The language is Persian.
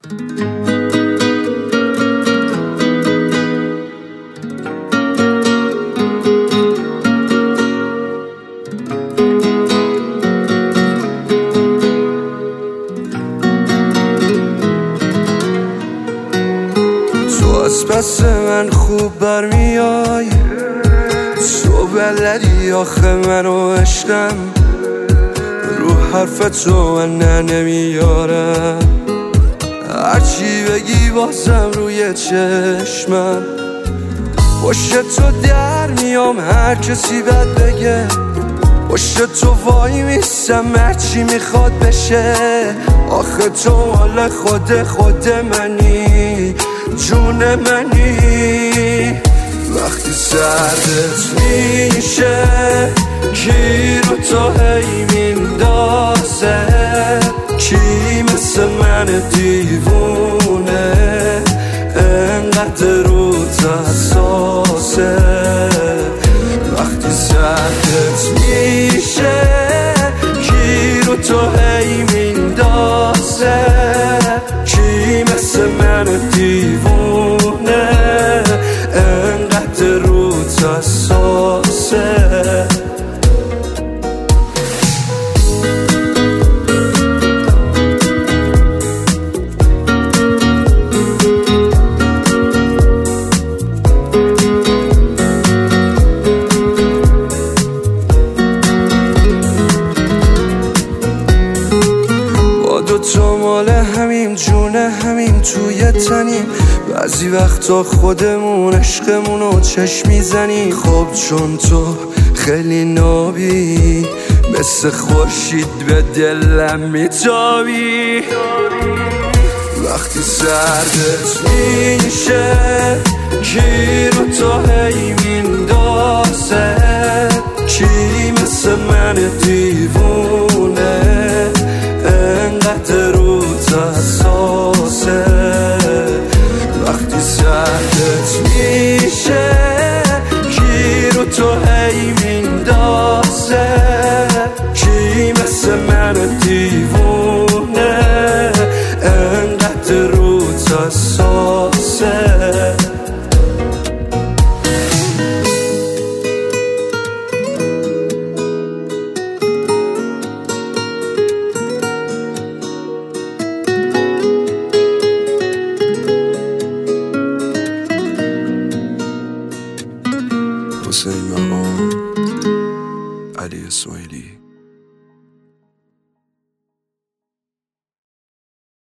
از پس من خوب برمیای، تو بلدی آخه منو عشقم، رو حرف تو من نمیارم، هرچی بگی بازم روی چشمم، پشت تو در میام هر کسی بد بگه، پشت تو وای میستم هرچی میخواد بشه، آخه تو مال خود منی، جون منی. وقتی سردت میشه کی رو تو هی میندازه، کی مثل من دیوونه انقدر رو حساسه، وقتی سردت میشه کی رو تو هی میندازه، کی مثل من دیوونه انقدر رو حساسه. تو مال همیم جونه همیم توی تنیم، بعضی وقتا خودمون عشقمونو چشم میزنیم، خب چون تو خیلی نابی مثل خورشید به دلم میتابی، وقتی سردت میشه کی رو تو هی میندازه، کی مثل من دیوونه انقدر